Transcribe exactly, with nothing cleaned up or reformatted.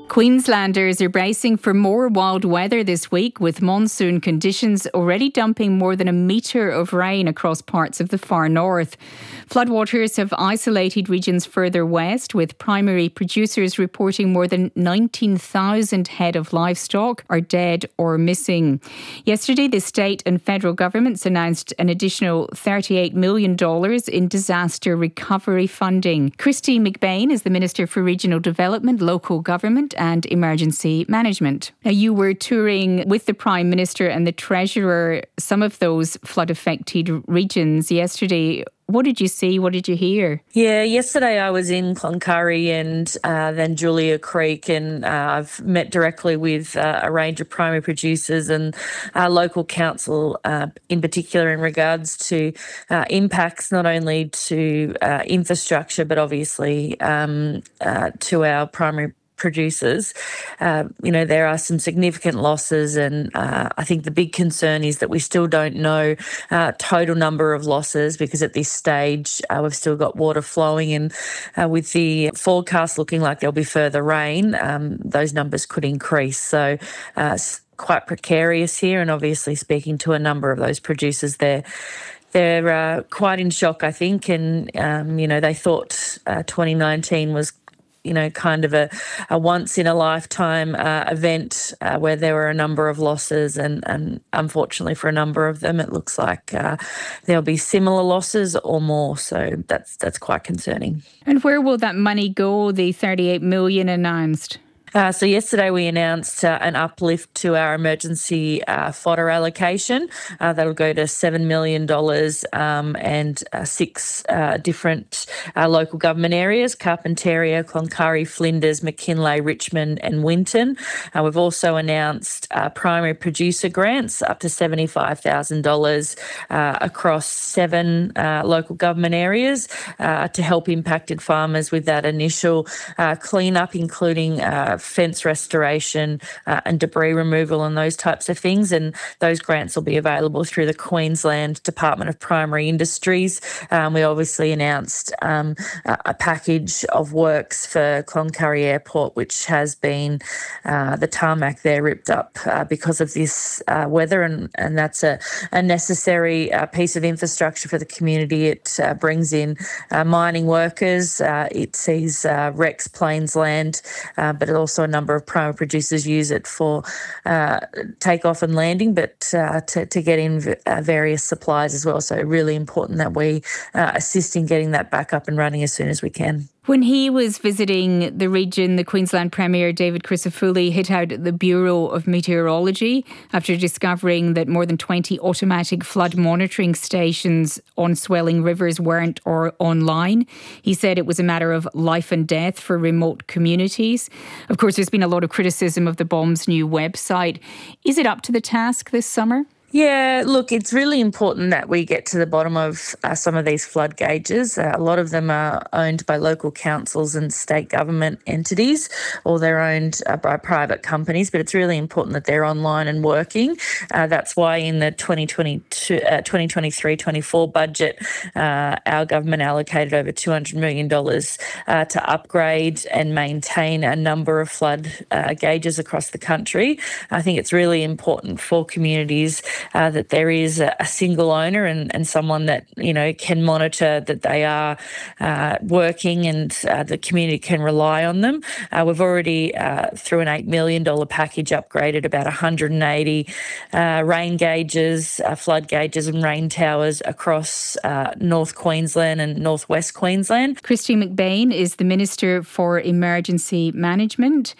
Queenslanders are bracing for more wild weather this week, with monsoon conditions already dumping more than a metre of rain across parts of the far north. Floodwaters have isolated regions further west, with primary producers reporting more than nineteen thousand head of livestock are dead or missing. Yesterday, the state and federal governments announced an additional thirty-eight million dollars in disaster recovery funding. Christy McBain is the Minister for Regional Development, Local Government and Emergency Management. Now, you were touring with the Prime Minister and the Treasurer some of those flood-affected regions yesterday. What did you see? What did you hear? Yeah, yesterday I was in Cloncurry and uh, then Julia Creek, and uh, I've met directly with uh, a range of primary producers and uh, local council uh, in particular in regards to uh, impacts not only to uh, infrastructure but obviously um, uh, to our primary producers. Uh, you know, there are some significant losses, and uh, I think the big concern is that we still don't know uh, total number of losses, because at this stage uh, we've still got water flowing, and uh, with the forecast looking like there'll be further rain, um, those numbers could increase. So uh, quite precarious here, and obviously speaking to a number of those producers there. They're uh, quite in shock, I think, and, um, you know, they thought uh, twenty nineteen was you know, kind of a, a once-in-a-lifetime uh, event uh, where there were a number of losses, and, and unfortunately for a number of them, it looks like uh, there'll be similar losses or more. So that's that's quite concerning. And where will that money go, the thirty-eight million dollars announced? Uh, so yesterday we announced uh, an uplift to our emergency uh, fodder allocation. Uh, that'll go to seven million dollars um, and uh, six uh, different uh, local government areas: Carpentaria, Cloncurry, Flinders, McKinlay, Richmond and Winton. Uh, we've also announced uh, primary producer grants up to seventy-five thousand dollars uh, across seven uh, local government areas uh, to help impacted farmers with that initial uh, clean-up, including uh, fence restoration uh, and debris removal and those types of things. And those grants will be available through the Queensland Department of Primary Industries. Um, we obviously announced um, a package of works for Cloncurry Airport, which has been uh, the tarmac there ripped up uh, because of this uh, weather, and, and that's a, a necessary uh, piece of infrastructure for the community. It uh, brings in uh, mining workers, uh, it sees uh, Rex Plains land, uh, but it also Also, a number of primary producers use it for uh, takeoff and landing, but uh, to, to get in v- uh, various supplies as well. So really important that we uh, assist in getting that back up and running as soon as we can. When he was visiting the region, the Queensland Premier David Crisafulli hit out the Bureau of Meteorology after discovering that more than twenty automatic flood monitoring stations on swelling rivers weren't or online. He said it was a matter of life and death for remote communities. Of course, there's been a lot of criticism of the B O M's new website. Is it up to the task this summer? Yeah, look, it's really important that we get to the bottom of uh, some of these flood gauges. Uh, a lot of them are owned by local councils and state government entities, or they're owned uh, by private companies, but it's really important that they're online and working. Uh, that's why in the twenty twenty-two, uh, twenty twenty-three twenty-four budget, uh, our government allocated over two hundred million dollars uh, to upgrade and maintain a number of flood uh, gauges across the country. I think it's really important for communities Uh, that there is a, a single owner and, and someone that, you know, can monitor that they are uh, working, and uh, the community can rely on them. Uh, we've already, uh, through an eight million dollars package, upgraded about one hundred eighty uh, rain gauges, uh, flood gauges and rain towers across uh, North Queensland and North West Queensland. Christy McBain is the Minister for Emergency Management.